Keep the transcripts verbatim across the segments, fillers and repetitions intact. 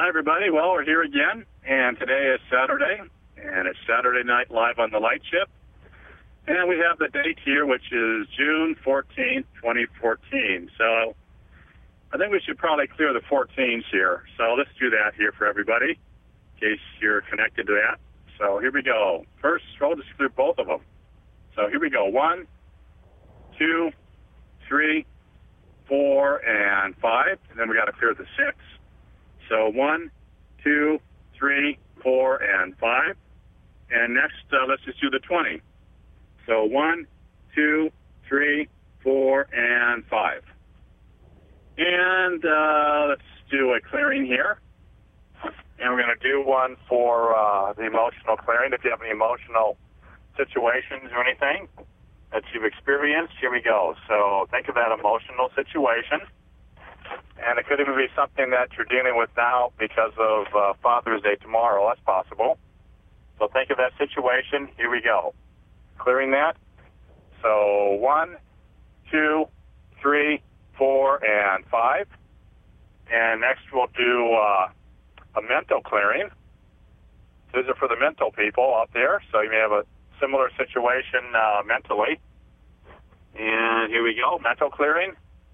Hi, everybody. Well, we're here again, and today is Saturday, and it's Saturday night live on the Lightship. And we have the date here, which is June fourteenth, twenty fourteen. So I think we should probably clear the fourteens here. So let's do that here for everybody, in case you're connected to that. So here we go. First, we'll just clear both of them. So here we go. One, two, three, four, and five. And then we got to clear the six. So one, two, three, four, and five. And next, uh, let's just do the twenty. So one, two, three, four, and five. And uh, let's do a clearing here. And we're going to do one for uh, the emotional clearing. If you have any emotional situations or anything that you've experienced, here we go. So think of that emotional situation. And it could even be something that you're dealing with now because of uh, Father's Day tomorrow. That's possible. So think of that situation. Here we go. Clearing that. So one, two, three, four, and five. And next we'll do uh, a mental clearing. These are for the mental people out there. So you may have a similar situation uh, mentally. And here we go. Mental clearing.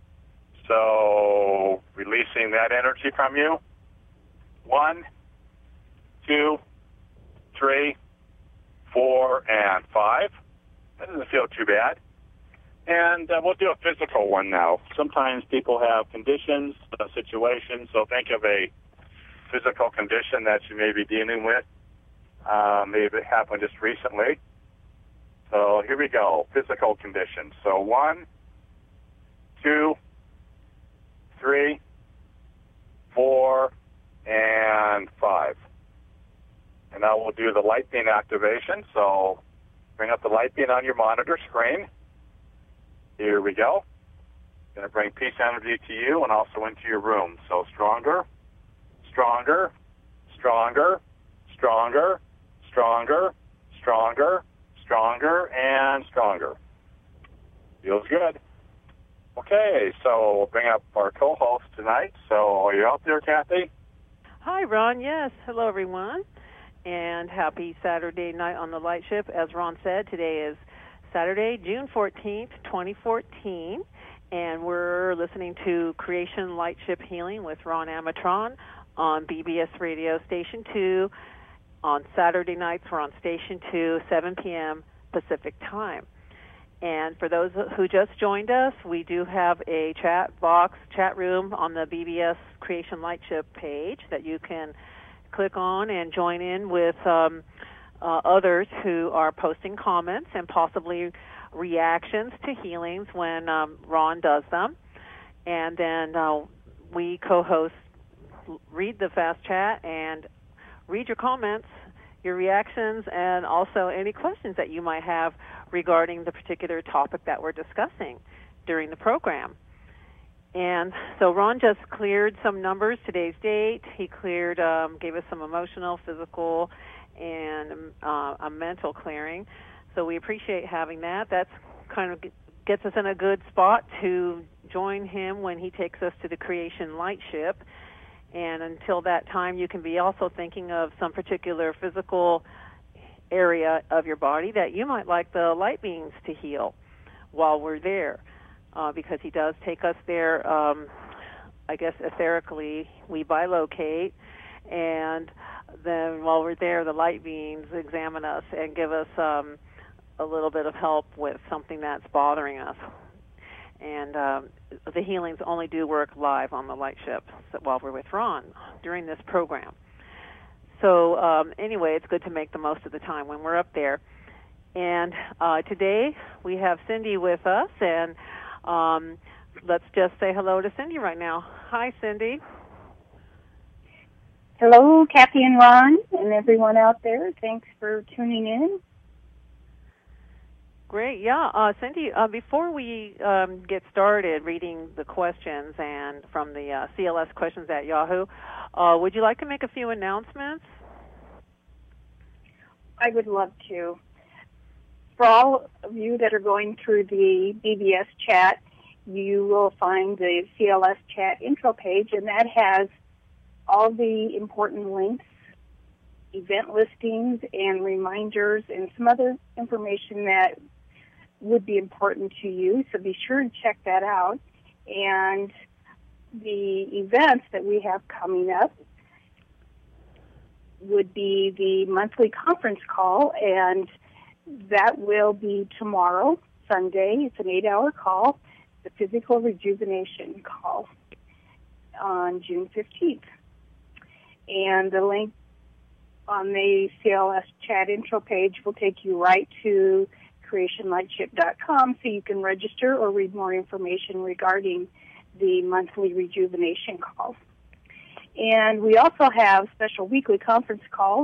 So releasing that energy from you. One, two, three, four, and five. That doesn't feel too bad. And uh, we'll do a physical one now. Sometimes people have conditions, uh, situations, so think of a physical condition that you may be dealing with. Uh, maybe it happened just recently. So here we go, physical conditions. So one, two, three, four, and five. And now we'll do the light beam activation. So bring up the light beam on your monitor screen. Here we go. Going to bring peace energy to you and also into your room. So stronger, stronger, stronger, stronger, stronger, stronger, stronger, and stronger. Feels good. Okay, so we'll bring up our co-host tonight. So are you out there, Kathy? Hi, Ron. Yes. Hello, everyone. And happy Saturday night on the Lightship. As Ron said, today is Saturday, June fourteenth, twenty fourteen. And we're listening to Creation Lightship Healing with Ron Amatron on B B S Radio Station two. On Saturday nights, we're on Station two, seven p.m. Pacific Time. And for those who just joined us, we do have a chat box, chat room on the B B S Creation Lightship page that you can click on and join in with um, uh, others who are posting comments and possibly reactions to healings when um, Ron does them. And then uh, we co-hosts read the fast chat and read your comments, your reactions, and also any questions that you might have regarding the particular topic that we're discussing during the program. And so Ron just cleared some numbers, today's date. He cleared, um, gave us some emotional, physical, and uh, a mental clearing. So we appreciate having that. That's kind of gets us in a good spot to join him when he takes us to the Creation Lightship. And until that time, you can be also thinking of some particular physical area of your body that you might like the light beings to heal while we're there. Uh, because he does take us there, um, I guess, etherically. We bilocate, and then while we're there, the light beings examine us and give us um, a little bit of help with something that's bothering us. And um, the healings only do work live on the Lightship while we're with Ron during this program. So um, anyway, it's good to make the most of the time when we're up there. And uh, today we have Cindy with us, and Um, let's just say hello to Cindy right now. Hi, Cindy. Hello, Kathy and Ron, and everyone out there. Thanks for tuning in. Great, yeah. Uh, Cindy, uh, before we um, get started reading the questions and from the uh, C L S questions at Yahoo, uh, would you like to make a few announcements? I would love to. For all of you that are going through the B B S chat, you will find the C L S chat intro page, and that has all the important links, event listings, and reminders, and some other information that would be important to you. So be sure to check that out. And the events that we have coming up would be the monthly conference call, and that will be tomorrow, Sunday. It's an eight-hour call, the Physical Rejuvenation Call on June fifteenth. And the link on the C L S chat intro page will take you right to creation lightship dot com so you can register or read more information regarding the monthly rejuvenation call. And we also have special weekly conference calls.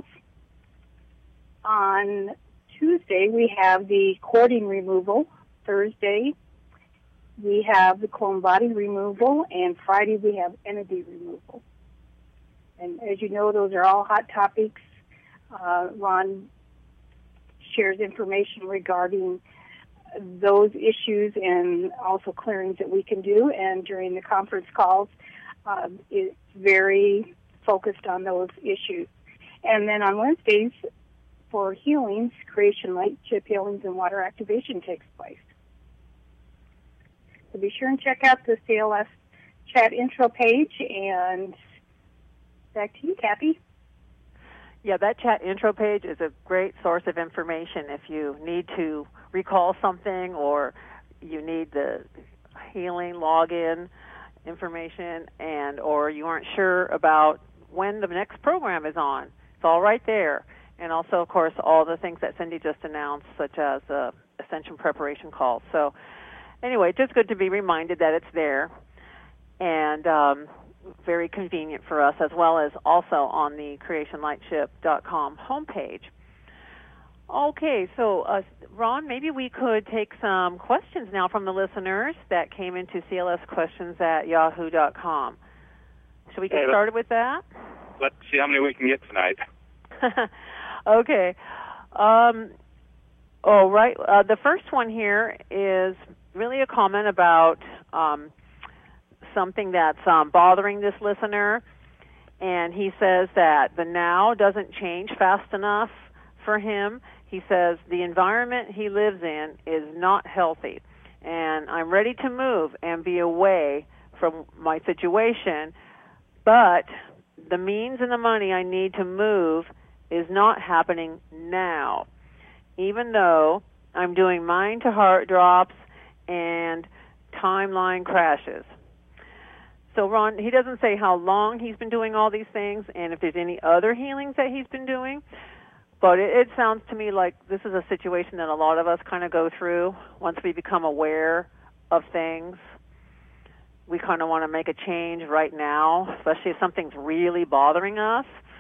On Tuesday, we have the cording removal. Thursday, we have the clone body removal. And Friday, we have entity removal. And as you know, those are all hot topics. Uh, Ron shares information regarding those issues and also clearings that we can do. And during the conference calls, uh, it's very focused on those issues. And then on Wednesdays, for healings, Creation Lightship Healings and Water Activation takes place. So be sure and check out the C L S chat intro page. And back to you, Kathy. Yeah, that chat intro page is a great source of information if you need to recall something or you need the healing login information, and or you aren't sure about when the next program is on. It's all right there. And also, of course, all the things that Cindy just announced, such as uh, Ascension preparation calls. So anyway, just good to be reminded that it's there, and um, very convenient for us, as well as also on the creation lightship dot com homepage. Okay, so uh, Ron, maybe we could take some questions now from the listeners that came into C L S questions at yahoo dot com. Should we get hey, started with that? Let's see how many we can get tonight. Okay. Um, oh, right. Uh, the first one here is really a comment about um, something that's um, bothering this listener, and he says that the now doesn't change fast enough for him. He says the environment he lives in is not healthy, and I'm ready to move and be away from my situation, but the means and the money I need to move is not happening now, even though I'm doing mind-to-heart drops and timeline crashes. So, Ron, he doesn't say how long he's been doing all these things and if there's any other healings that he's been doing, but it, it sounds to me like this is a situation that a lot of us kind of go through once we become aware of things. We kind of want to make a change right now, especially if something's really bothering us.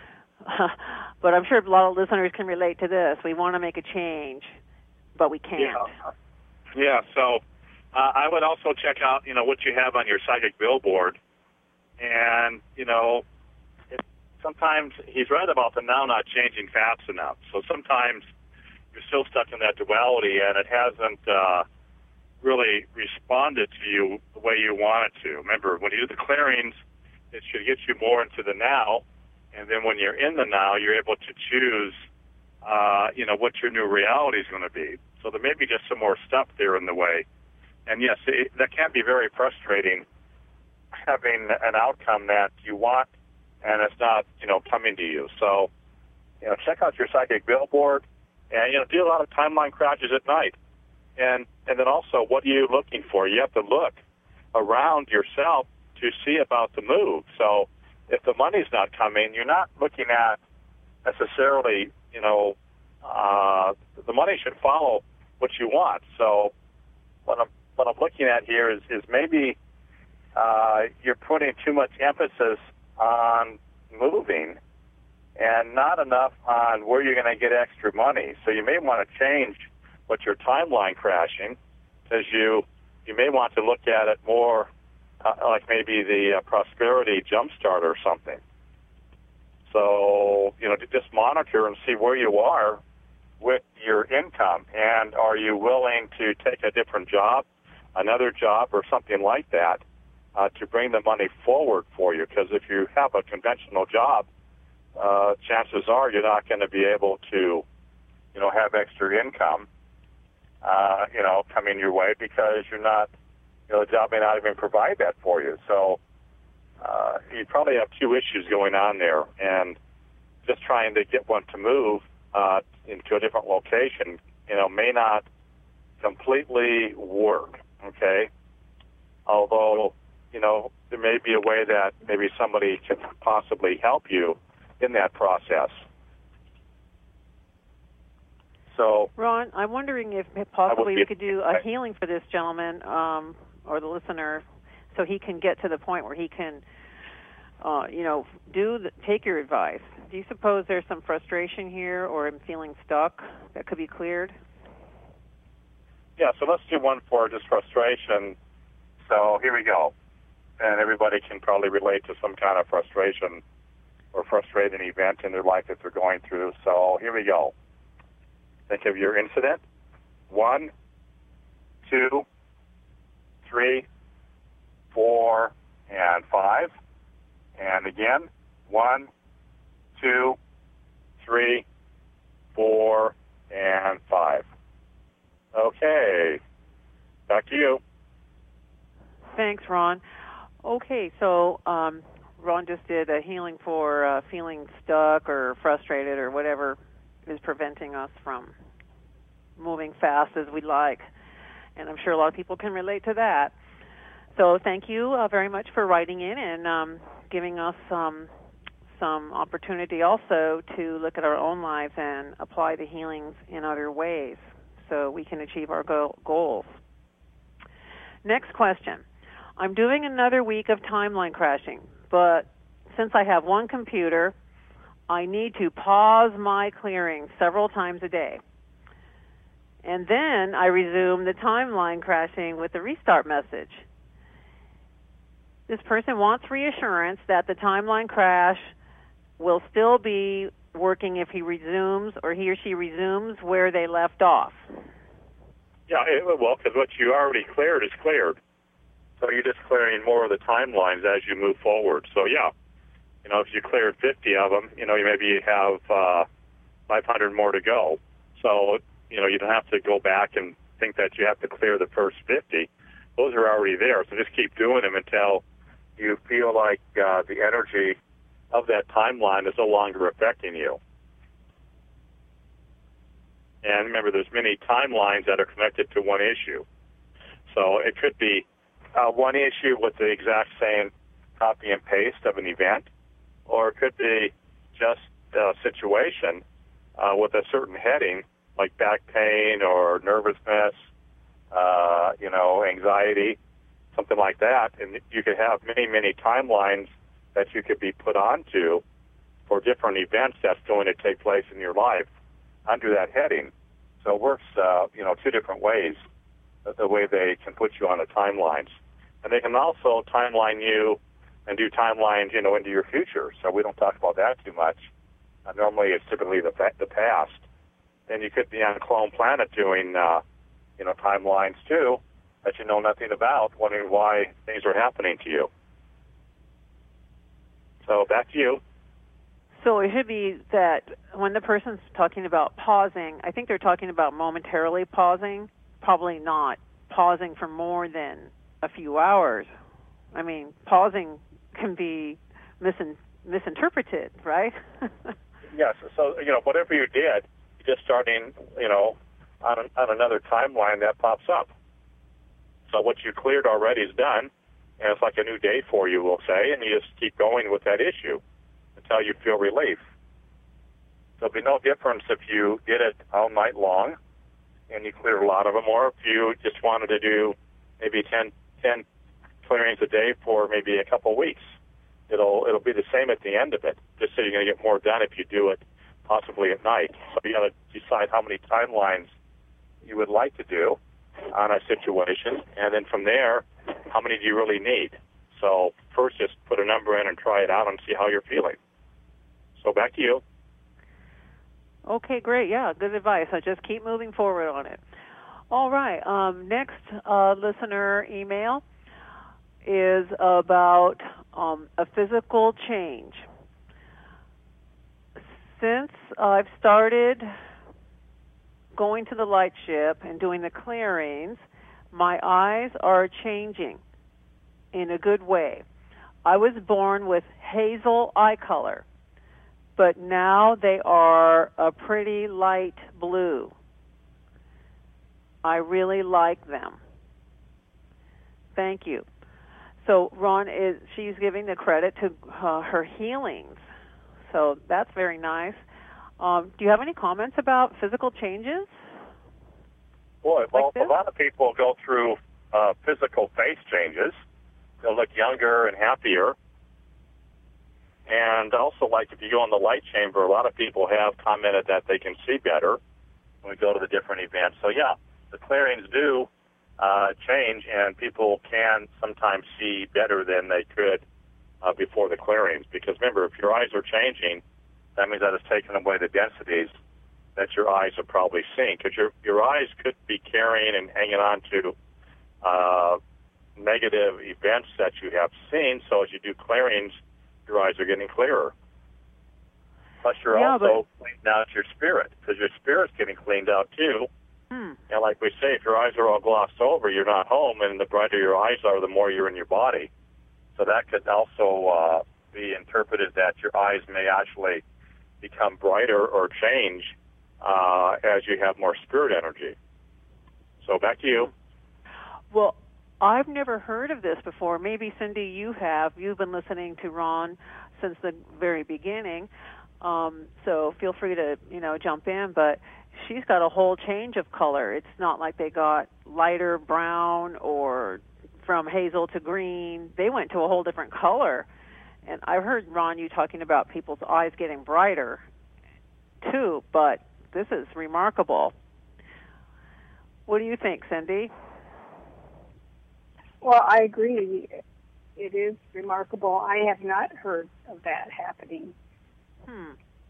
But I'm sure a lot of listeners can relate to this. We want to make a change, but we can't. Yeah, yeah so uh, I would also check out, you know, what you have on your psychic billboard. And, you know, it, sometimes he's right about the now not changing fast enough. So sometimes you're still stuck in that duality, and it hasn't uh, really responded to you the way you want it to. Remember, when you do the clearings, it should get you more into the now. And then when you're in the now, you're able to choose, uh, you know, what your new reality is going to be. So there may be just some more stuff there in the way. And yes, it, that can be very frustrating, having an outcome that you want and it's not, you know, coming to you. So, you know, check out your psychic billboard and, you know, do a lot of timeline crashes at night. And, and then also, what are you looking for? You have to look around yourself to see about the move. So, if the money's not coming, you're not looking at necessarily, you know, uh, the money should follow what you want. So what I'm what I'm looking at here is, is maybe uh, you're putting too much emphasis on moving and not enough on where you're going to get extra money. So you may want to change what your timeline crashing, because you you may want to look at it more Uh, like maybe the uh, prosperity jumpstart or something. So, you know, to just monitor and see where you are with your income. And are you willing to take a different job, another job, or something like that uh, to bring the money forward for you. Because if you have a conventional job, uh, chances are you're not going to be able to, you know, have extra income, uh, you know, coming your way because you're not, you know, the job may not even provide that for you. So uh, you probably have two issues going on there, and just trying to get one to move uh, into a different location, you know, may not completely work, okay? Although, you know, there may be a way that maybe somebody can possibly help you in that process. So, Ron, I'm wondering if possibly be, we could do a healing for this gentleman um, or the listener, so he can get to the point where he can, uh, you know, do the, take your advice. Do you suppose there's some frustration here, or I'm feeling stuck that could be cleared? Yeah. So let's do one for just frustration. So here we go, and everybody can probably relate to some kind of frustration or frustrating event in their life that they're going through. So here we go. Think of your incident. One, two, three, four, and five. And again, one, two, three, four, and five. Okay. Back to you. Thanks, Ron. Okay, so um, Ron just did a healing for uh, feeling stuck or frustrated or whatever is preventing us from moving fast as we'd like. And I'm sure a lot of people can relate to that. So thank you uh, very much for writing in and um, giving us um, some opportunity also to look at our own lives and apply the healings in other ways so we can achieve our go- goals. Next question. I'm doing another week of timeline crashing, but since I have one computer, I need to pause my clearing several times a day. And then I resume the timeline crashing with the restart message. This person wants reassurance that the timeline crash will still be working if he resumes or he or she resumes where they left off. Yeah, it, well, because what you already cleared is cleared. So you're just clearing more of the timelines as you move forward. So, yeah, you know, if you cleared fifty of them, you know, you maybe have uh, five hundred more to go. So, you know, you don't have to go back and think that you have to clear the first fifty. Those are already there. So just keep doing them until you feel like uh, the energy of that timeline is no longer affecting you. And remember, there's many timelines that are connected to one issue. So it could be uh, one issue with the exact same copy and paste of an event, or it could be just a situation uh, with a certain heading, like back pain or nervousness, uh, you know, anxiety, something like that. And you could have many, many timelines that you could be put onto for different events that's going to take place in your life under that heading. So it works, uh, you know, two different ways, the way they can put you on the timelines. And they can also timeline you and do timelines, you know, into your future. So we don't talk about that too much. Uh, normally it's typically the, the past. And you could be on Clone Planet doing, uh, you know, timelines too that you know nothing about, wondering why things are happening to you. So back to you. So it should be that when the person's talking about pausing, I think they're talking about momentarily pausing, probably not pausing for more than a few hours. I mean, pausing can be misin- misinterpreted, right? Yes. So, you know, whatever you did, you're just starting, you know, on, an, on another timeline that pops up. So what you cleared already is done, and it's like a new day for you, we'll say, and you just keep going with that issue until you feel relief. There'll be no difference if you did it all night long and you cleared a lot of them, or if you just wanted to do maybe ten, ten clearings a day for maybe a couple of weeks. It'll it'll be the same at the end of it, just so you're going to get more done if you do it possibly at night. So you got to decide how many timelines you would like to do on a situation, and then from there, how many do you really need? So first, just put a number in and try it out and see how you're feeling. So back to you. Okay, great. Yeah, good advice. So just keep moving forward on it. All right. Um, next uh, listener email is about um, a physical change. Since I've started going to the light ship and doing the clearings, my eyes are changing in a good way. I was born with hazel eye color, but now they are a pretty light blue. I really like them. Thank you. So Ron, is she's giving the credit to uh, her healings. So that's very nice. Um, do you have any comments about physical changes? Boy, well, like a lot of people go through uh, physical face changes. They'll look younger and happier. And also, like if you go in the light chamber, a lot of people have commented that they can see better when we go to the different events. So, yeah, the clearings do uh, change, and people can sometimes see better than they could uh, before the clearings. Because remember, if your eyes are changing, that means that it's taken away the densities that your eyes are probably seeing. Because your, your eyes could be carrying and hanging on to uh, negative events that you have seen. So as you do clearings, your eyes are getting clearer. Plus, you're yeah, also but... cleaning out your spirit, because your spirit's getting cleaned out too. Hmm. And like we say, if your eyes are all glossed over, you're not home, and the brighter your eyes are, the more you're in your body. So that could also uh, be interpreted that your eyes may actually become brighter or change uh, as you have more spirit energy. So back to you. Well, I've never heard of this before. Maybe, Cindy, you have. You've been listening to Ron since the very beginning. Um, so feel free to, you know, jump in. But she's got a whole change of color. It's not like they got lighter brown or from hazel to green. They went to a whole different color. And I've heard, Ron, you talking about people's eyes getting brighter, too. But this is remarkable. What do you think, Cindy? Well, I agree. It is remarkable. I have not heard of that happening. Hmm.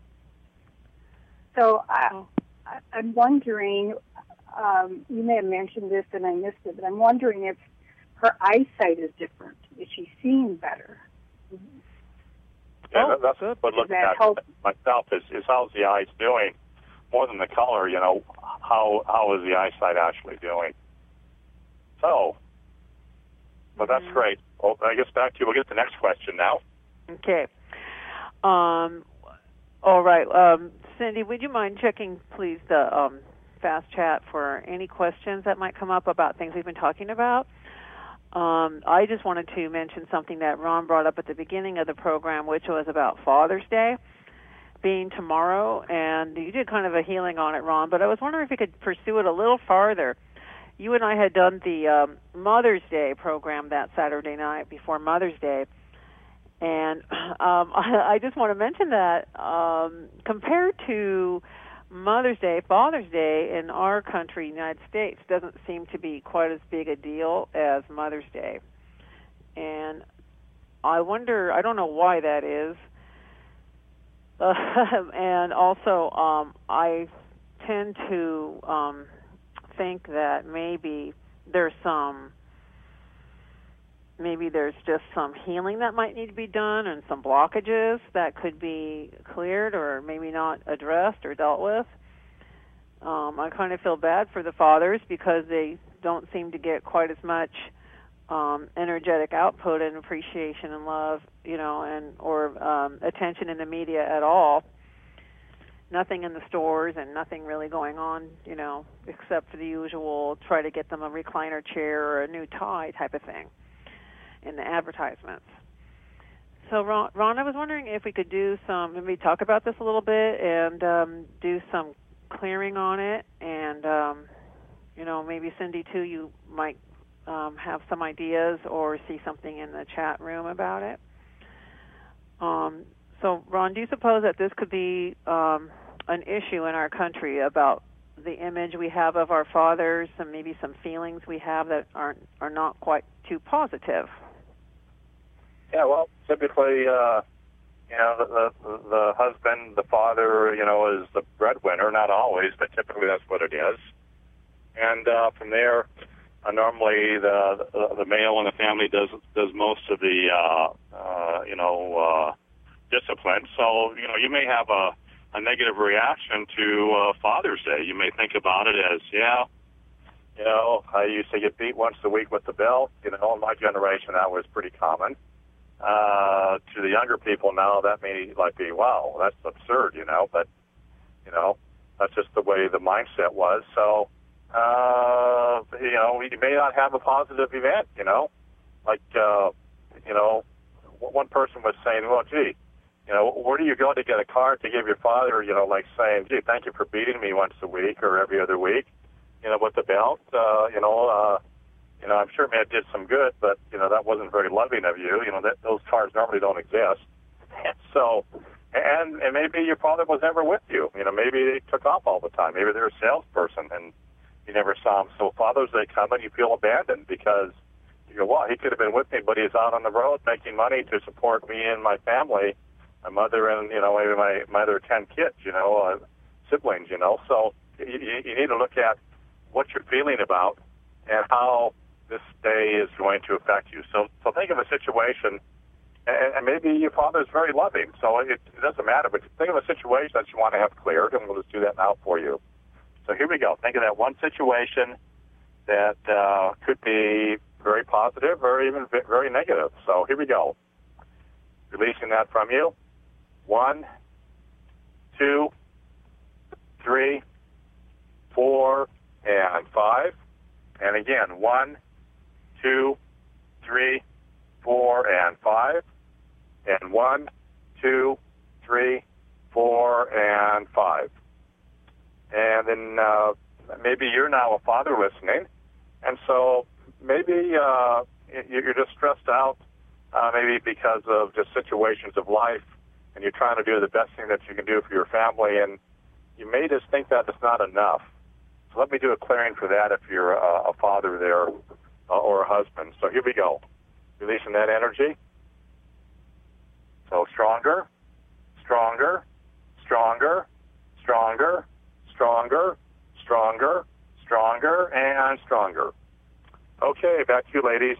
So I, I, I'm wondering, um, you may have mentioned this and I missed it, but I'm wondering if her eyesight is different. Is she seeing better? Yeah, oh, that's good. what looking that at help? myself is, is how's the eyes doing? More than the color, you know, how how is the eyesight actually doing? So, but that's Mm-hmm. great. Well, I guess back to you. We'll get to the next question now. Okay. Um, all right. Um, Cindy, would you mind checking, please, the um, fast chat for any questions that might come up about things we've been talking about? Um, I just wanted to mention something that Ron brought up at the beginning of the program, which was about Father's Day being tomorrow, and you did kind of a healing on it, Ron, but I was wondering if you could pursue it a little farther. You and I had done the um, Mother's Day program that Saturday night before Mother's Day, and um, I just want to mention that um, compared to Mother's Day, Father's Day in our country, United States, doesn't seem to be quite as big a deal as Mother's Day. And I wonder, I don't know why that is. Uh, and also, um, I tend to um, think that maybe there's some, maybe there's just some healing that might need to be done and some blockages that could be cleared or maybe not addressed or dealt with. Um, I kind of feel bad for the fathers because they don't seem to get quite as much um, energetic output and appreciation and love, you know, and or um, attention in the media at all. Nothing in the stores and nothing really going on, you know, except for the usual try to get them a recliner chair or a new tie type of thing in the advertisements. So, Ron, Ron, I was wondering if we could do some, maybe talk about this a little bit and um, do some clearing on it. And, um, you know, maybe Cindy, too, you might um, have some ideas or see something in the chat room about it. Um, so, Ron, do you suppose that this could be um, an issue in our country about the image we have of our fathers and maybe some feelings we have that aren't are not quite too positive? Yeah, well, typically, uh, you know, the, the the husband, the father, you know, is the breadwinner. Not always, but typically that's what it is. And uh, from there, Uh, normally, the, the the male in the family does does most of the uh, uh, you know uh, discipline. So you know you may have a, a negative reaction to uh, Father's Day. You may think about it as, yeah, you know, I used to get beat once a week with the belt. You know, in my generation that was pretty common. Uh, to the younger people now, that may like be, wow, that's absurd. You know, but you know that's just the way the mindset was. So. Uh, you know, you may not have a positive event, you know, like, uh, you know, one person was saying, well, gee, you know, where do you go to get a card to give your father, you know, like saying, gee, thank you for beating me once a week or every other week, you know, with the belt, uh, you know, uh, you know, I'm sure it did some good, but, you know, that wasn't very loving of you, you know, that those cards normally don't exist. So, and, and maybe your father was never with you, you know, maybe they took off all the time, maybe they're a salesperson and you never saw him. So Father's Day come and you feel abandoned because you go, well, he could have been with me, but he's out on the road making money to support me and my family, my mother and, you know, maybe my, my other ten kids, you know, uh, siblings, you know. So you, you need to look at what you're feeling about and how this day is going to affect you. So, so think of a situation, and, and maybe your father is very loving, so it, it doesn't matter, but think of a situation that you want to have cleared, and we'll just do that now for you. So here we go. Think of that one situation that uh, could be very positive or even very negative. So here we go. Releasing that from you. One, two, three, four, and five. And again, one, two, three, four, and five. And one, two, three, four, and five. And then uh, maybe you're now a father listening, and so maybe uh, you're just stressed out, uh, maybe because of just situations of life, and you're trying to do the best thing that you can do for your family, and you may just think that it's not enough. So let me do a clearing for that if you're a, a father there uh, or a husband. So here we go. Releasing that energy. So stronger, stronger, stronger, stronger, stronger, stronger, stronger, and stronger. Okay, back to you, ladies.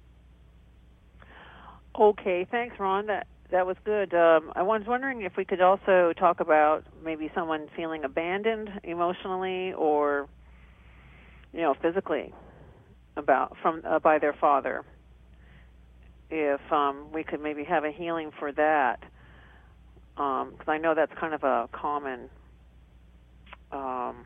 Okay, thanks, Ron. That that was good. Um, I was wondering if we could also talk about maybe someone feeling abandoned emotionally or, you know, physically about from uh, by their father. If um, we could maybe have a healing for that, because um, I know that's kind of a common Um,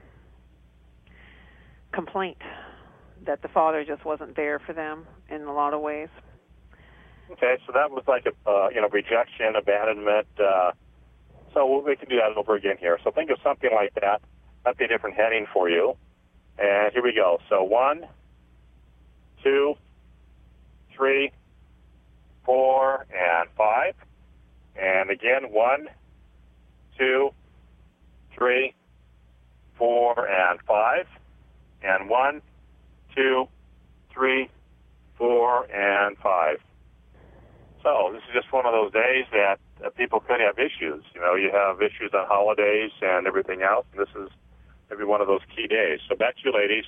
complaint that the father just wasn't there for them in a lot of ways. Okay, so that was like a uh, you know rejection, abandonment. Uh, so we can do that over again here. So think of something like that. That'd be a different heading for you. And here we go. So one, two, three, four, and five. And again, one, two, three, four, and five, and one, two, three, four, and five. So this is just one of those days that uh, people could have issues. You know, you have issues on holidays and everything else. And this is maybe one of those key days. So back to you, ladies.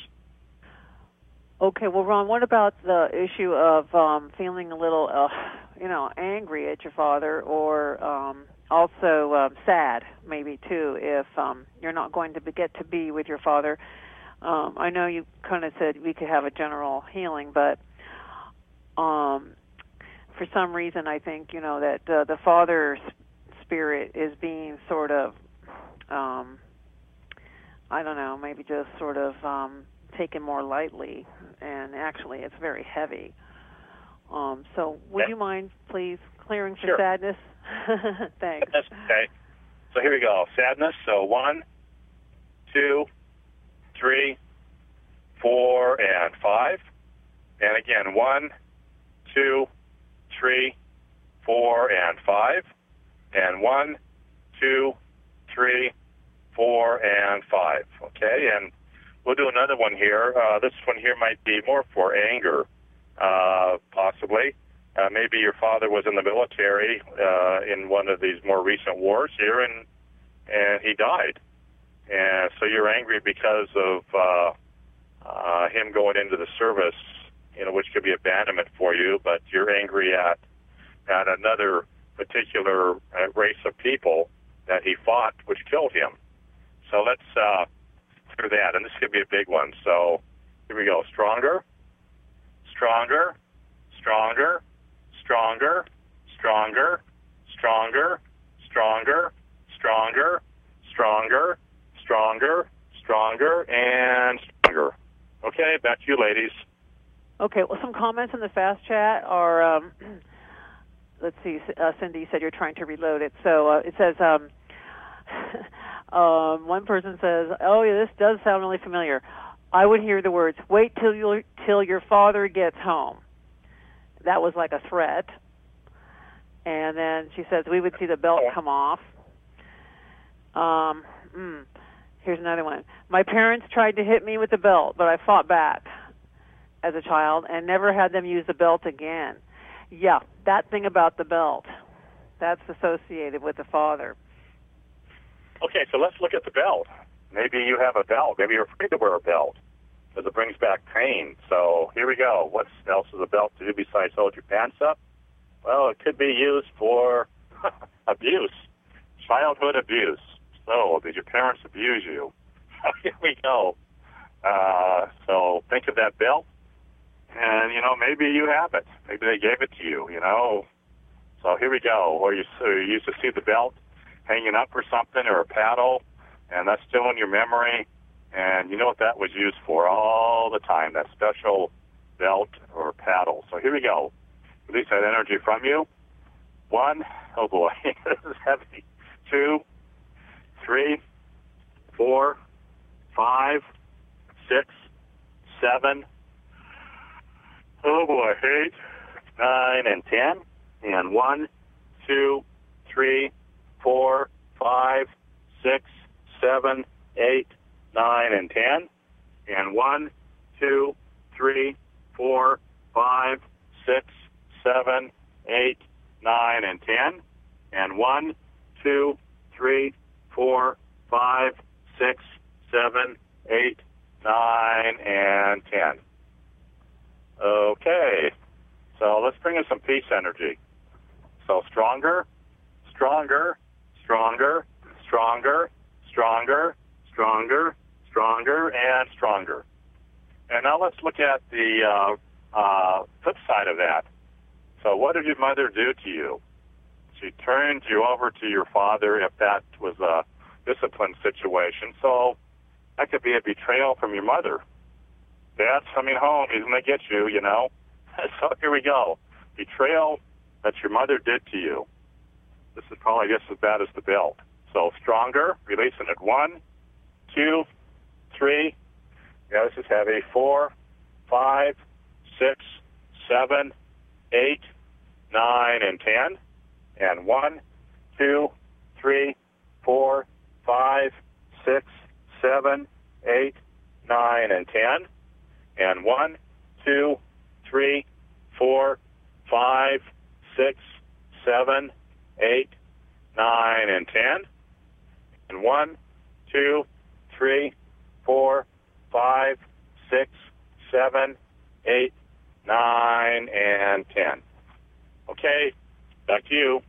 Okay, well, Ron, what about the issue of um, feeling a little, uh, you know, angry at your father, or um, also um, sad, maybe too, if um, you're not going to be, get to be with your father? Um, I know you kind of said we could have a general healing, but um, for some reason, I think you know that uh, the father's spirit is being sort of, um, I don't know, maybe just sort of um, taken more lightly, and actually, it's very heavy. Um, so, would okay. you mind, please, clearing for sure. sadness? Thanks. That's okay. So here we go. Sadness. So one, two, three, four, and five. And again, one, two, three, four, and five. And one, two, three, four, and five. Okay, and we'll do another one here. Uh, this one here might be more for anger, uh, possibly. Uh, maybe your father was in the military uh, in one of these more recent wars here, and and he died. And so you're angry because of uh, uh, him going into the service, you know, which could be abandonment for you, but you're angry at at another particular uh, race of people that he fought, which killed him. So let's uh, through that, and this could be a big one. So here we go. Stronger, stronger, stronger, stronger, stronger, stronger, stronger, stronger, stronger, stronger, stronger, and stronger. Okay, back to you, ladies. Okay, well, some comments in the fast chat are, um, let's see, uh, Cindy said you're trying to reload it. So uh, it says, um, um, one person says, oh, yeah, this does sound really familiar. I would hear the words, wait till, you, till your father gets home. That was like a threat. And then she says, we would see the belt come off. Um, mm, here's another one. My parents tried to hit me with the belt, but I fought back as a child and never had them use the belt again. Yeah, that thing about the belt, that's associated with the father. Okay, so let's look at the belt. Maybe you have a belt. Maybe you're afraid to wear a belt because it brings back pain. So here we go. What else is a belt to do besides hold your pants up? Well, it could be used for abuse, childhood abuse. So did your parents abuse you? Here we go. Uh, so think of that belt. And, you know, maybe you have it. Maybe they gave it to you, you know. So here we go. Or you, so you used to see the belt hanging up or something, or a paddle, and that's still in your memory. And you know what that was used for all the time, that special belt or paddle. So here we go. Release that energy from you. One, oh boy, this is heavy. Two, three, four, five, six, seven, oh boy, eight, nine, and ten. And one, two, three, four, five, six, seven, eight, nine, and ten. And one, two, three, four, five, six, seven, eight, nine, and ten. And one, two, three, four, five, six, seven, eight, nine, and ten. Okay, so let's bring in some peace energy. So stronger, stronger, stronger, stronger, stronger, stronger, stronger, and stronger. And now let's look at the uh, uh, flip side of that. So what did your mother do to you? She turned you over to your father if that was a discipline situation. So that could be a betrayal from your mother. Dad's coming home. He's going to get you, you know. So here we go. Betrayal that your mother did to you. This is probably just as bad as the belt. So stronger, releasing it. One, two, three. Yeah, this is heavy. Four, five, six, seven, eight, nine, and ten. And one, two, three, four, five, six, seven, eight, nine, and ten. And one, two, three, four, five, six, seven, eight, nine, and ten. And one, two, three, four, five, six, seven, eight, nine, and ten. Okay, back to you.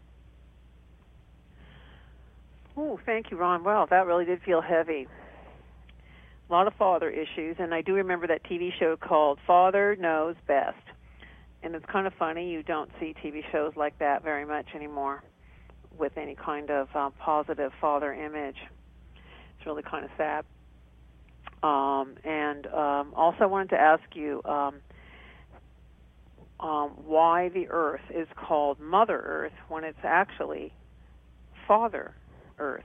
Oh, thank you, Ron. Wow, that really did feel heavy. A lot of father issues, and I do remember that T V show called Father Knows Best. And it's kind of funny, you don't see T V shows like that very much anymore with any kind of uh, positive father image. It's really kind of sad. Um, and um, also I wanted to ask you um, um, why the Earth is called Mother Earth when it's actually Father Earth.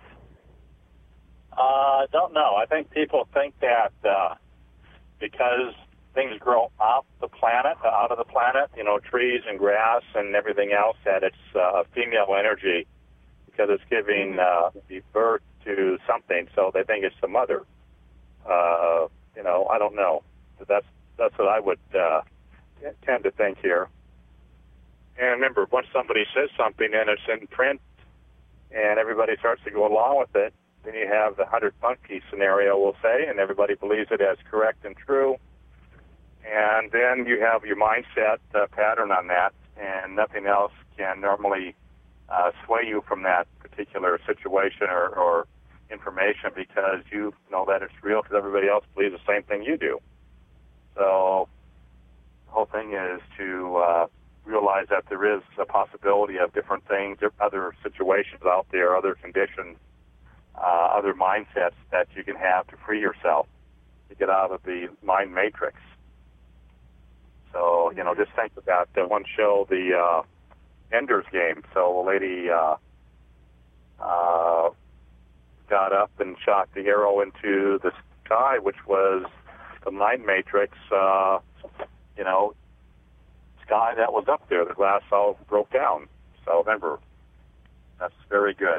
I uh, don't know. I think people think that uh, because things grow off the planet, out of the planet, you know, trees and grass and everything else, that it's uh, female energy because it's giving uh, birth to something, so they think it's the mother. Uh, you know, I don't know. But that's that's what I would uh, tend to think here. And remember, once somebody says something and it's in print and everybody starts to go along with it, Then you have the hundred monkey scenario, we'll say, and everybody believes it as correct and true. And then you have your mindset uh, pattern on that, and nothing else can normally uh, sway you from that particular situation or, or information, because you know that it's real because everybody else believes the same thing you do. So the whole thing is to uh, realize that there is a possibility of different things, other situations out there, other conditions, uh, other mindsets that you can have to free yourself, to get out of the mind matrix. So, you know, just think about that one show, the uh, Ender's Game. So a lady uh, uh, got up and shot the arrow into the sky, which was the mind matrix, uh, you know, sky that was up there. The glass all broke down. So remember, that's very good.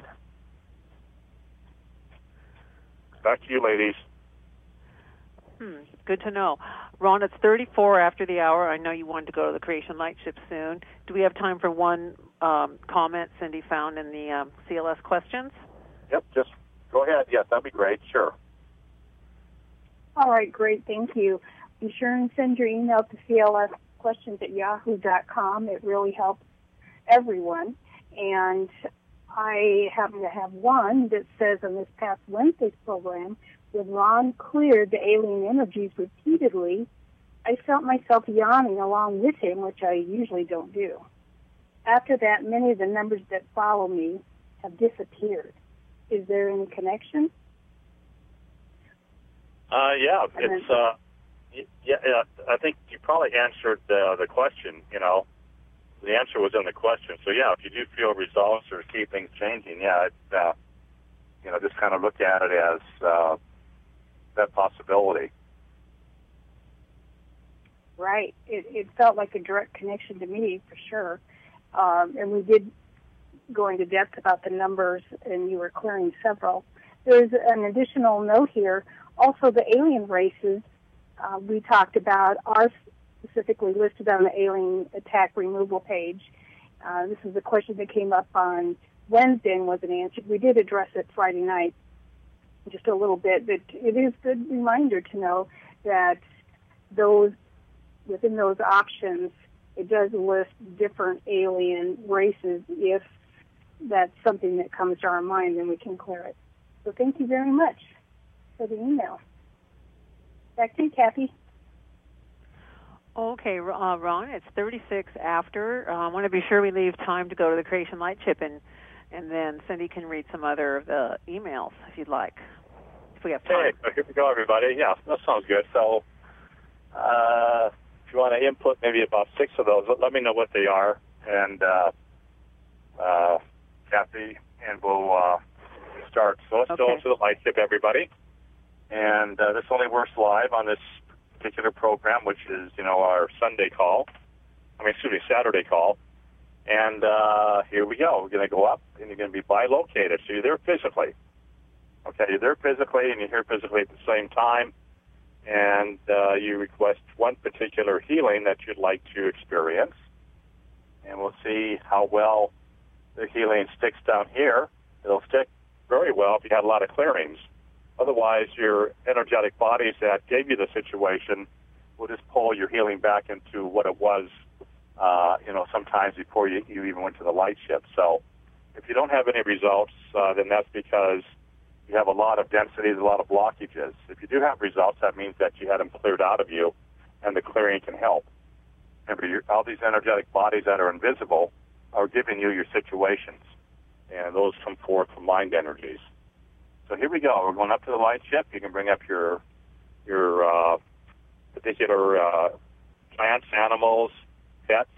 Back to you, ladies. Hmm, good to know. Ron, it's thirty-four after the hour. I know you wanted to go to the Creation Lightship soon. Do we have time for one um, comment Cindy found in the um, C L S questions? Yep, just go ahead. Yes, that'd be great. Sure. All right, great. Thank you. Be sure and send your email to C L S questions at yahoo dot com. It really helps everyone. And I happen to have one that says on this past Wednesday's program, when Ron cleared the alien energies repeatedly, I felt myself yawning along with him, which I usually don't do. After that, many of the numbers that follow me have disappeared. Is there any connection? Uh, yeah, it's, uh, yeah, yeah, I think you probably answered uh, the question, you know. The answer was in the question. So, yeah, if you do feel results or see things changing, yeah, it, uh, you know, just kind of look at it as uh, that possibility. Right. It, it felt like a direct connection to me, for sure. Um, and we did go into depth about the numbers, and you were clearing several. There's an additional note here. Also, the alien races uh, we talked about are specifically listed on the alien attack removal page. Uh, this is a question that came up on Wednesday and wasn't answered. We did address it Friday night just a little bit, but it is a good reminder to know that those within those options, it does list different alien races. If that's something that comes to our mind, then we can clear it. So thank you very much for the email. Back to you, Kathy. Okay, uh, Ron, it's thirty-six after. Uh, I want to be sure we leave time to go to the Creation Lightship, and, and then Cindy can read some other of the emails if you'd like, if we have time. Okay, here we go, everybody. Yeah, that sounds good. So uh, if you want to input maybe about six of those, let, let me know what they are, and uh, uh, Kathy, and we'll uh, start. So let's okay. go to the Lightship, everybody. And uh, this only works live on this particular program, which is, you know, our Sunday call. I mean, excuse me, Saturday call. And uh, here we go. We're going to go up, and you're going to be bilocated. So you're there physically. Okay, you're there physically, and you're here physically at the same time. And uh, you request one particular healing that you'd like to experience. And we'll see how well the healing sticks down here. It'll stick very well if you had a lot of clearings. Otherwise, your energetic bodies that gave you the situation will just pull your healing back into what it was, uh, you know, sometimes before you, you even went to the Lightship. So if you don't have any results, uh, then that's because you have a lot of densities, a lot of blockages. If you do have results, that means that you had them cleared out of you, and the clearing can help. Remember, your, all these energetic bodies that are invisible are giving you your situations, and those come forth from mind energies. So here we go. We're going up to the Lightship. You can bring up your your uh, particular uh, plants, animals, pets.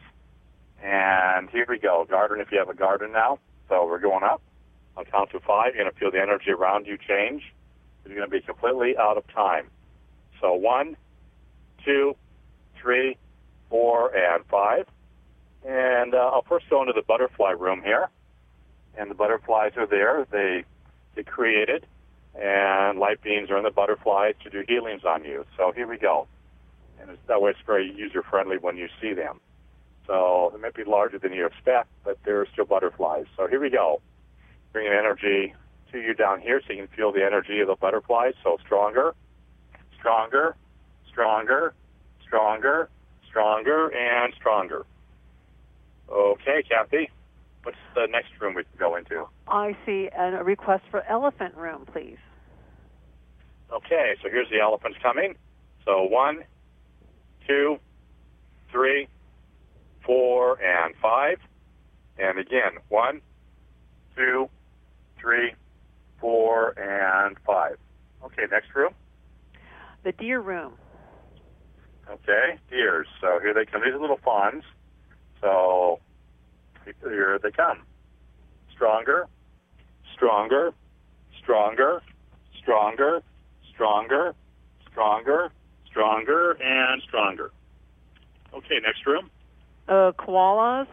And here we go. Garden, if you have a garden now. So we're going up. On count to five, you're going to feel the energy around you change. You're going to be completely out of time. So one, two, three, four, and five. And uh, I'll first go into the butterfly room here. And the butterflies are there. They get created, and light beings are in the butterflies to do healings on you. So here we go. And it's, that way it's very user-friendly when you see them. So they might be larger than you expect, but they're still butterflies. So here we go. Bringing energy to you down here so you can feel the energy of the butterflies. So stronger, stronger, stronger, stronger, stronger, and stronger. Okay, Kathy, what's the next room we can go into? I see a request for elephant room, please. Okay, so here's the elephants coming. So one, two, three, four, and five. And again, one, two, three, four, and five. Okay, next room. The deer room. Okay, deers. So here they come. These are little fawns. So here they come. Stronger, stronger, stronger, stronger, stronger, stronger, stronger, and stronger. Okay, next room. Uh, koalas.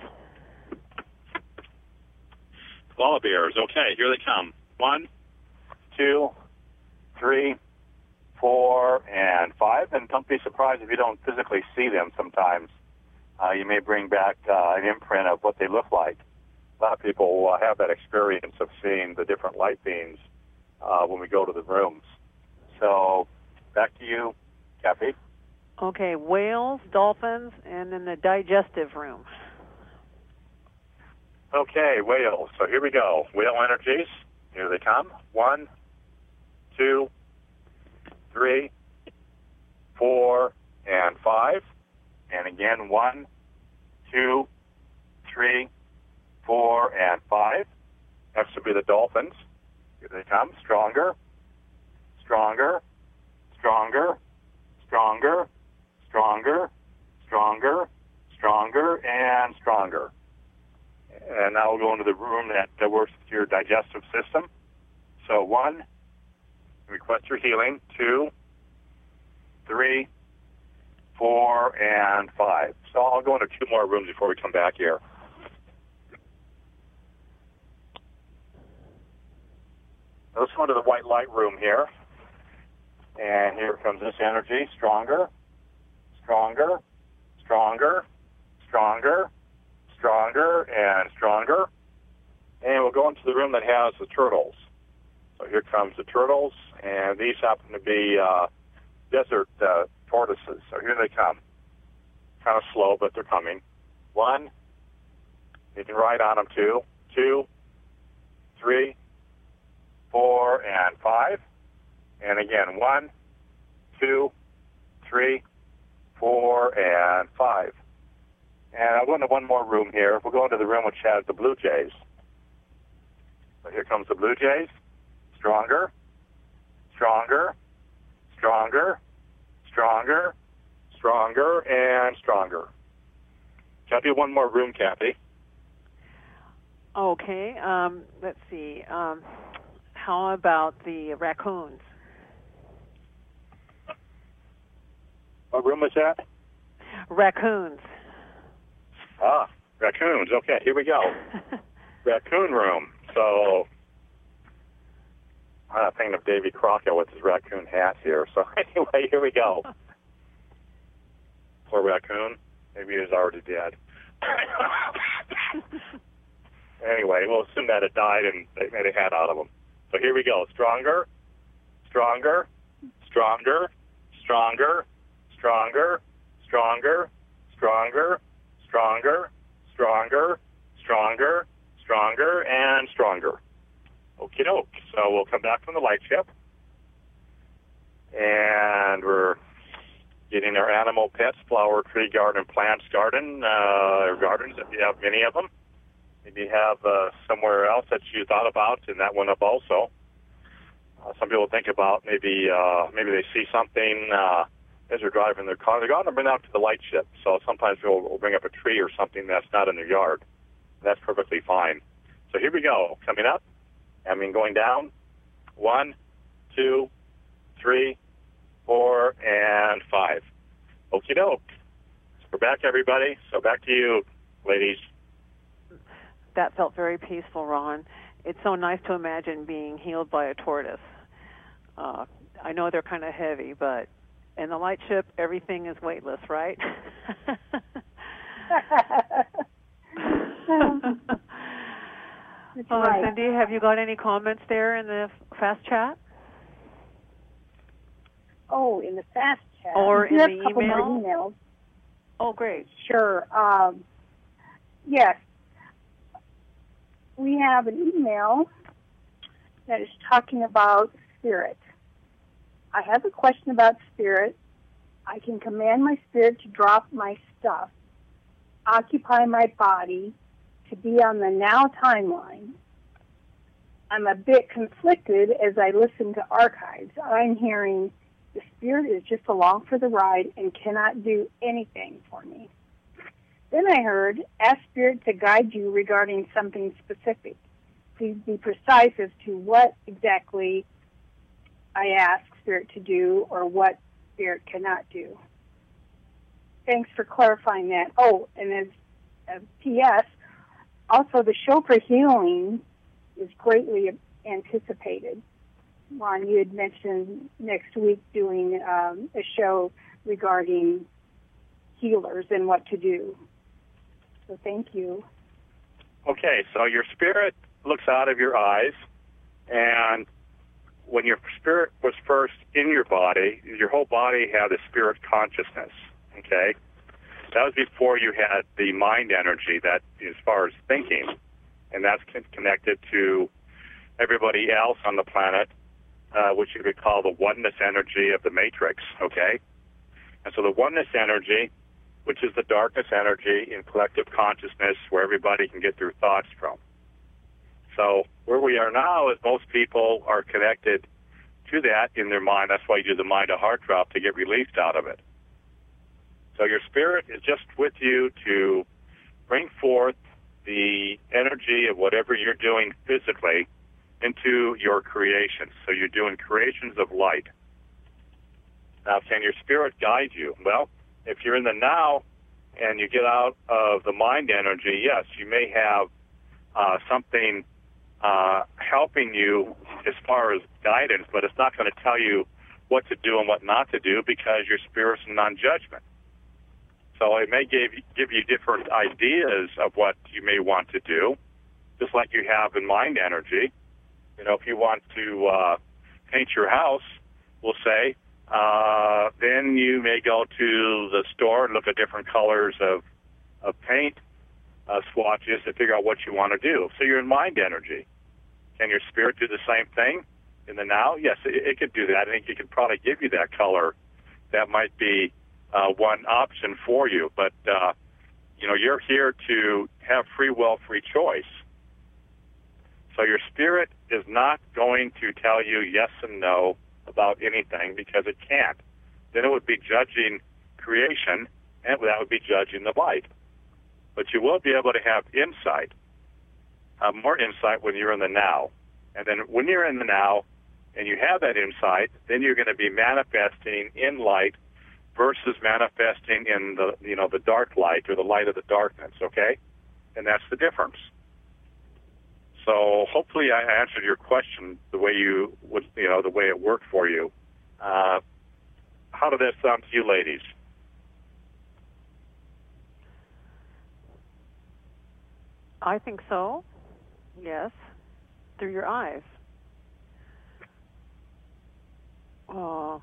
Koala bears. Okay, here they come. One, two, three, four, and five. And don't be surprised if you don't physically see them sometimes. Uh, you may bring back uh, an imprint of what they look like. A lot of people uh, have that experience of seeing the different light beams uh, when we go to the rooms. So back to you, Kathy. Okay, whales, dolphins, and then the digestive room. Okay, whales. So here we go. Whale energies. Here they come. One, two, three, four, and five. And again, one, two, three, four, and five. Next will be the dolphins. Here they come. Stronger, stronger, stronger, stronger, stronger, stronger, stronger, and stronger. And now we'll go into the room that, that works with your digestive system. So one, request your healing. Two, three, four, and five. So I'll go into two more rooms before we come back here. Let's go into the white light room here. And here comes this energy. Stronger, stronger, stronger, stronger, stronger, and stronger. And we'll go into the room that has the turtles. So here comes the turtles, and these happen to be uh, desert uh, tortoises. So here they come. Kind of slow, but they're coming. One, you can ride on them. Two, two, three, four, and five. And again, one, two, three, four, and five. And I'll go into one more room here. We'll go into the room which has the blue jays. So here comes the blue jays. Stronger, stronger, stronger, stronger, stronger, and stronger. Can I do one more room, Kathy? Okay. Um, let's see. Um, how about the raccoons? What room is that? Raccoons. Ah, raccoons. Okay, here we go. Raccoon room. So I'm thinking of Davy Crockett with his raccoon hat here. So anyway, here we go. Poor raccoon. Maybe he's already dead. Anyway, we'll assume that it died and they made a hat out of him. So here we go. Stronger, stronger, stronger, stronger, stronger, stronger, stronger, stronger, stronger, stronger, stronger, and stronger. Okie doke. So we'll come back from the light ship. And we're getting our animal pets, flower, tree garden, plants garden, uh, gardens, if you have many of them. Maybe you have uh, somewhere else that you thought about in that one up also. Uh, some people think about maybe uh, maybe they see something uh, as they're driving their car. They're going to bring out to the light ship. So sometimes we'll, we'll bring up a tree or something that's not in their yard. That's perfectly fine. So here we go. Coming up. I mean, going down. One, two, three, four, and five. Okie doke. So we're back, everybody. So back to you, ladies. That felt very peaceful, Ron. It's so nice to imagine being healed by a tortoise. Uh, I know they're kind of heavy, but in the light ship, everything is weightless, right? That's Uh, right. Cindy, have you got any comments there in the fast chat? Oh, in the fast chat. Or we do in have the a couple email? more emails. Oh, great. Sure. Um, yes. We have an email that is talking about spirit. I have a question about spirit. I can command my spirit to drop my stuff, occupy my body, to be on the now timeline. I'm a bit conflicted as I listen to archives. I'm hearing the spirit is just along for the ride and cannot do anything for me. Then I heard, ask spirit to guide you regarding something specific. Please be precise as to what exactly I ask spirit to do or what spirit cannot do. Thanks for clarifying that. Oh, and as a P S, also the show for healing is greatly anticipated. Ron, you had mentioned next week doing um, a show regarding healers and what to do. So thank you. Okay, so your spirit looks out of your eyes, and when your spirit was first in your body, your whole body had a spirit consciousness, okay? That was before you had the mind energy that, as far as thinking, and that's connected to everybody else on the planet, uh, which you could call the oneness energy of the matrix, okay? And so the oneness energy, which is the darkness energy in collective consciousness where everybody can get their thoughts from. So where we are now is most people are connected to that in their mind. That's why you do the mind to heart drop to get released out of it. So your spirit is just with you to bring forth the energy of whatever you're doing physically into your creations. So you're doing creations of light. Now, can your spirit guide you? Well, if you're in the now and you get out of the mind energy, yes, you may have uh, something uh, helping you as far as guidance, but it's not going to tell you what to do and what not to do because your spirit's in non-judgment. So it may give, give you different ideas of what you may want to do, just like you have in mind energy. You know, if you want to uh, paint your house, we'll say, uh, then you may go to the store and look at different colors of, of paint uh, swatches to figure out what you want to do. So you're in mind energy. Can your spirit do the same thing in the now? Yes, it, it could do that. I think it could probably give you that color. That might be uh, one option for you. But, uh, you know, you're here to have free will, free choice. So your spirit is not going to tell you yes and no about anything because it can't. Then it would be judging creation, and that would be judging the light. But you will be able to have insight, uh, more insight when you're in the now. And then when you're in the now and you have that insight, then you're going to be manifesting in light versus manifesting in the, you know, the dark light or the light of the darkness, okay? And that's the difference. So hopefully I answered your question the way you would, you know, the way it worked for you. Uh, how did that sound to you, ladies? I think so. Yes, through your eyes. Oh.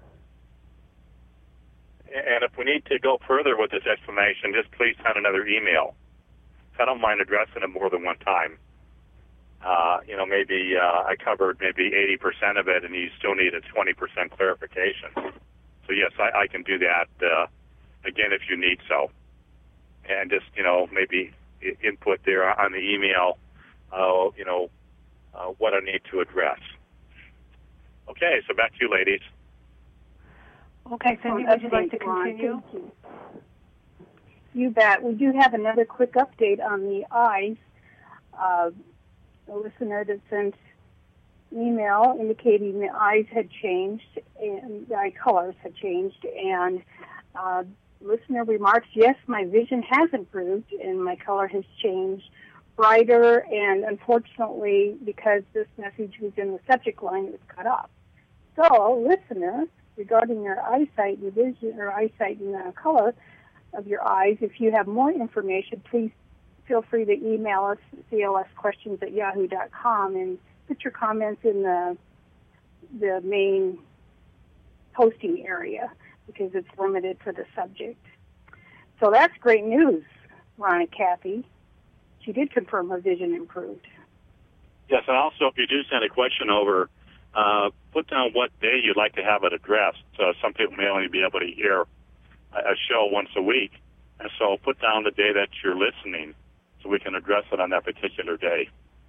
And if we need to go further with this explanation, just please send another email. I don't mind addressing it more than one time. Uh, you know, maybe uh, I covered maybe eighty percent of it, and you still need a twenty percent clarification. So, yes, I, I can do that, uh, again, if you need so. And just, you know, maybe input there on the email, uh, you know, uh, what I need to address. Okay, so back to you, ladies. Okay, Cindy, would you like to continue? Thank you. You bet. We do have another quick update on the eyes. Uh, a listener that sent email indicating the eyes had changed and the eye colors had changed, and uh, listener remarks, yes, my vision has improved and my color has changed brighter, and unfortunately, because this message was in the subject line, it was cut off. So, listener, regarding your eyesight and vision, or eyesight and uh, color of your eyes, if you have more information, please feel free to email us, C L S questions at yahoo dot com, and put your comments in the the main posting area because it's limited to the subject. So that's great news, Ron and Kathy. She did confirm her vision improved. Yes, and also if you do send a question over, uh, put down what day you'd like to have it addressed. So some people may only be able to hear a show once a week, and so put down the day that you're listening so we can address it on that particular day.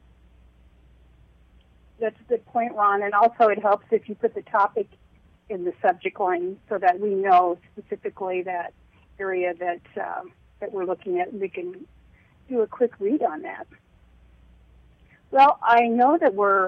That's a good point, Ron, and also it helps if you put the topic in the subject line so that we know specifically that area that um, that we're looking at, and we can do a quick read on that. Well, I know that we're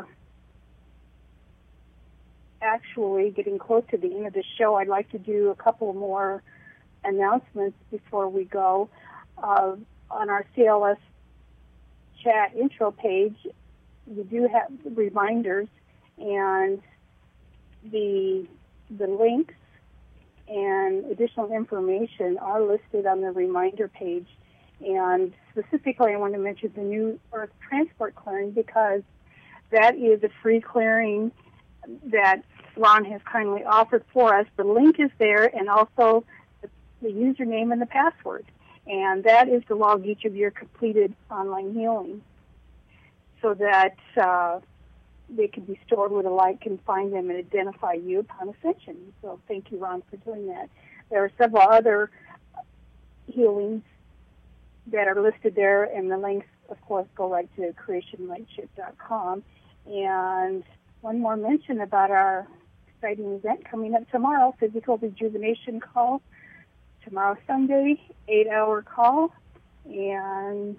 actually getting close to the end of the show. I'd like to do a couple more announcements before we go. Uh, on our C L S chat intro page, we do have reminders, and the the links and additional information are listed on the reminder page. And specifically, I want to mention the New Earth Transport Clearing because that is a free clearing that Ron has kindly offered for us. The link is there, and also the, the username and the password. And that is to log each of your completed online healing so that uh, they can be stored where the light can find them and identify you upon ascension. So thank you, Ron, for doing that. There are several other healings that are listed there, and the links, of course, go right to creation lightship dot com. And one more mention about our exciting event coming up tomorrow, Physical Rejuvenation Call. Tomorrow, Sunday, eight-hour call. And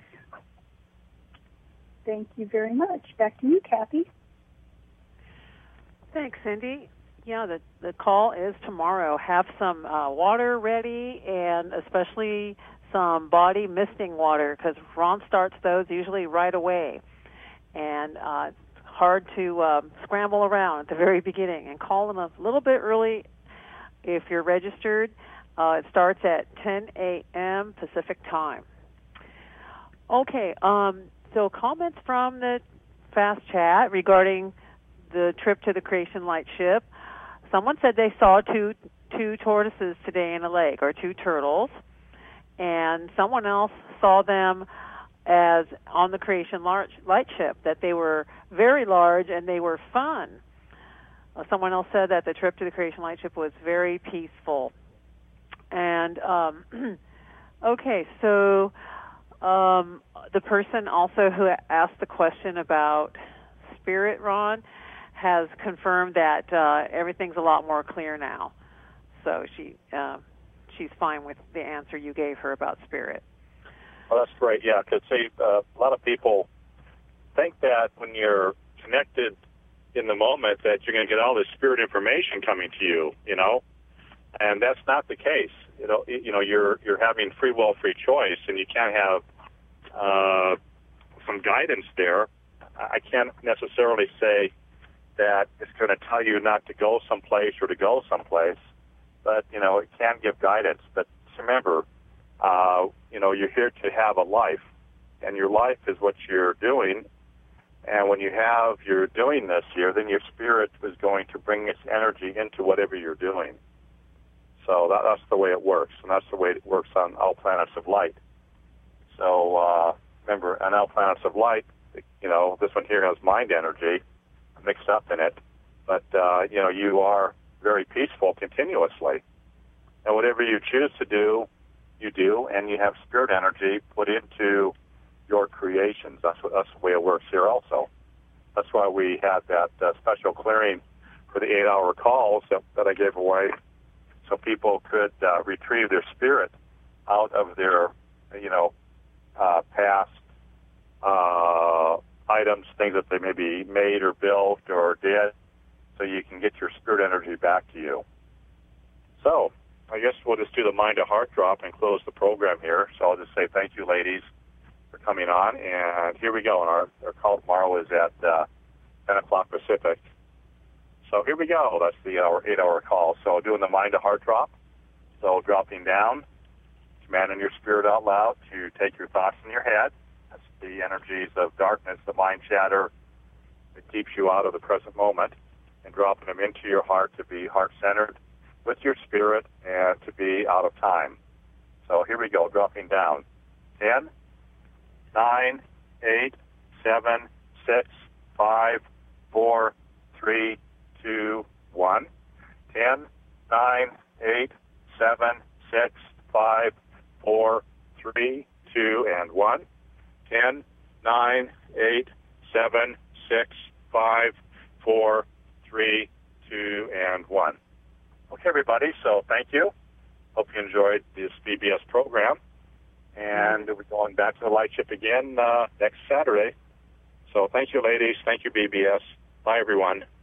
thank you very much. Back to you, Kathy. Thanks, Cindy. Yeah, the, the call is tomorrow. Have some uh, water ready, and especially some body misting water, because Ron starts those usually right away. And uh, it's hard to uh, scramble around at the very beginning. And call them a little bit early if you're registered. Uh, it starts at ten a.m. Pacific time. Okay, um, so comments from the fast chat regarding the trip to the Creation Light Ship. Someone said they saw two two tortoises today in a lake, or two turtles, and someone else saw them as on the Creation Light Ship, that they were very large and they were fun. Uh, someone else said that the trip to the Creation Light Ship was very peaceful. And, um, okay, so um, the person also who asked the question about spirit, Ron, has confirmed that uh, everything's a lot more clear now. So she uh, she's fine with the answer you gave her about spirit. Well, that's great, yeah, because uh, a lot of people think that when you're connected in the moment that you're going to get all this spirit information coming to you, you know, and that's not the case. You know, you know, you're you're having free will, free choice, and you can't have uh, some guidance there. I can't necessarily say that it's going to tell you not to go someplace or to go someplace, but, you know, it can give guidance. But remember, uh, you know, you're here to have a life, and your life is what you're doing. And when you have, you're doing this here, then your spirit is going to bring its energy into whatever you're doing. So that, that's the way it works, and that's the way it works on all planets of light. So uh, remember, on all planets of light, you know, this one here has mind energy mixed up in it, but, uh, you know, you are very peaceful continuously. And whatever you choose to do, you do, and you have spirit energy put into your creations. That's what, that's the way it works here also. That's why we had that uh, special clearing for the eight-hour calls that, that I gave away, so people could uh, retrieve their spirit out of their, you know, uh, past uh, items, things that they maybe made or built or did, so you can get your spirit energy back to you. So I guess we'll just do the mind to heart drop and close the program here. So I'll just say thank you, ladies, for coming on. And here we go. And our, our call tomorrow is at uh, ten o'clock Pacific. So here we go. That's the hour, eight-hour call. So doing the mind to heart drop. So dropping down commanding your spirit out loud to take your thoughts in your head. That's the energies of darkness, the mind chatter that keeps you out of the present moment, and dropping them into your heart to be heart-centered with your spirit and to be out of time. So here we go, dropping down. ten, nine, eight, seven, six, five, four, three, two, one. ten, nine, eight, seven, six, five, four, three, two, and one. ten, nine, eight, seven, six, five, four, three, two, and one. Okay, everybody, so thank you. Hope you enjoyed this B B S program. And we're going back to the light ship again uh, next Saturday. So thank you, ladies. Thank you, B B S. Bye, everyone.